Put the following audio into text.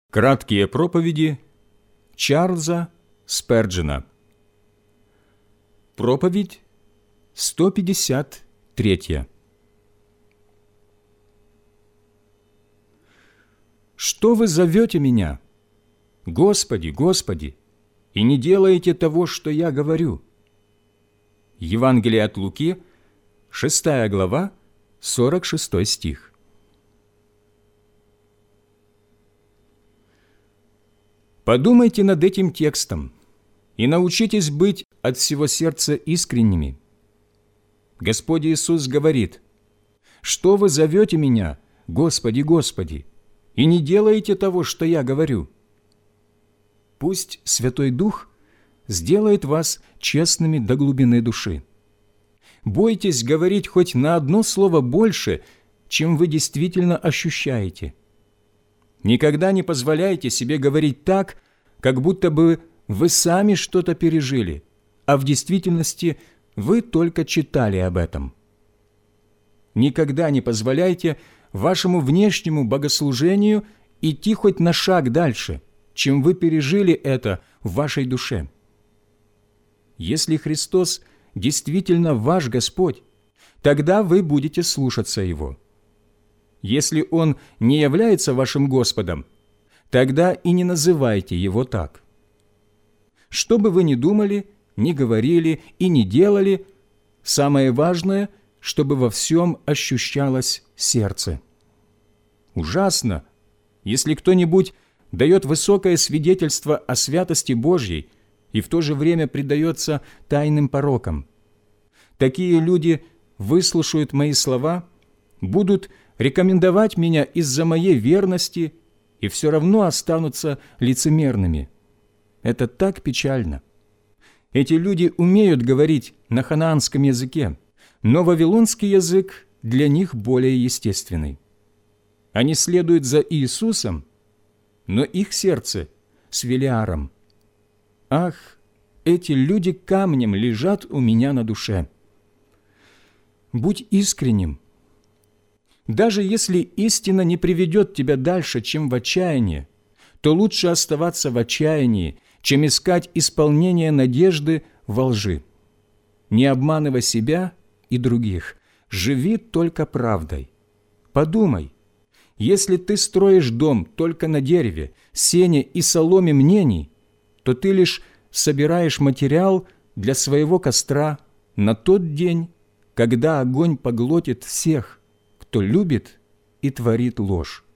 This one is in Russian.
Краткие проповеди Чарльза Сперджена. Проповедь 153. «Что вы зовете меня, Господи, Господи, и не делаете того, что я говорю?» Евангелие от Луки, 6 глава, 46 стих. Подумайте над этим текстом и научитесь быть от всего сердца искренними. Господь Иисус говорит: «Что вы зовете меня, Господи, Господи, и не делаете того, что я говорю?» Пусть Святой Дух сделает вас честными до глубины души. Бойтесь говорить хоть на одно слово больше, чем вы действительно ощущаете. Никогда не позволяйте себе говорить так, как будто бы вы сами что-то пережили, а в действительности вы только читали об этом. Никогда не позволяйте вашему внешнему богослужению идти хоть на шаг дальше, чем вы пережили это в вашей душе. Если Христос действительно ваш Господь, тогда вы будете слушаться Его. Если Он не является вашим Господом, тогда и не называйте Его так. Что бы вы ни думали, ни говорили и ни делали, самое важное, чтобы во всем ощущалось сердце. Ужасно, если кто-нибудь дает высокое свидетельство о святости Божьей и в то же время предается тайным порокам. Такие люди выслушают мои слова, будут рекомендовать меня из-за моей верности и все равно останутся лицемерными. Это так печально. Эти люди умеют говорить на ханаанском языке, но вавилонский язык для них более естественный. Они следуют за Иисусом, но их сердце с Велиаром. Ах, эти люди камнем лежат у меня на душе. Будь искренним. Даже если истина не приведет тебя дальше, чем в отчаяние, то лучше оставаться в отчаянии, чем искать исполнение надежды во лжи. Не обманывай себя и других, живи только правдой. Подумай, если ты строишь дом только на дереве, сене и соломе мнений, то ты лишь собираешь материал для своего костра на тот день, когда огонь поглотит всех, кто любит и творит ложь.